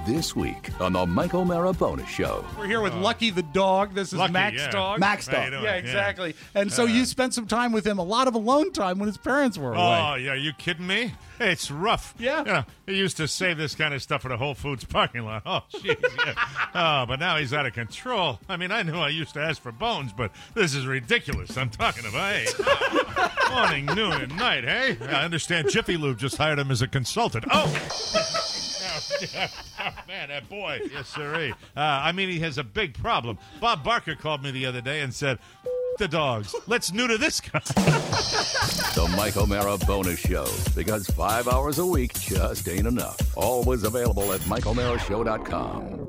This week on the Mike O'Mara Bonus Show. We're here with Lucky the dog. This is Lucky, Mac's yeah. dog. Mac's dog. How you doing? Yeah, exactly. And so you spent some time with him, a lot of alone time when his parents were away. Oh, yeah, you kidding me? It's rough. Yeah. You know, he used to save this kind of stuff for the Whole Foods parking lot. Oh, jeez. Yeah. Oh, but now he's out of control. I mean, I knew I used to ask for bones, but this is ridiculous. I'm talking about, hey, morning, noon, and night, hey? I understand Jiffy Lube just hired him as a consultant. Oh! Man, that boy. Yes, sirree. I mean, he has a big problem. Bob Barker called me the other day and said, the dogs. Let's neuter this guy. The Mike O'Mara Bonus Show. Because 5 hours a week just ain't enough. Always available at MikeO'MaraShow.com.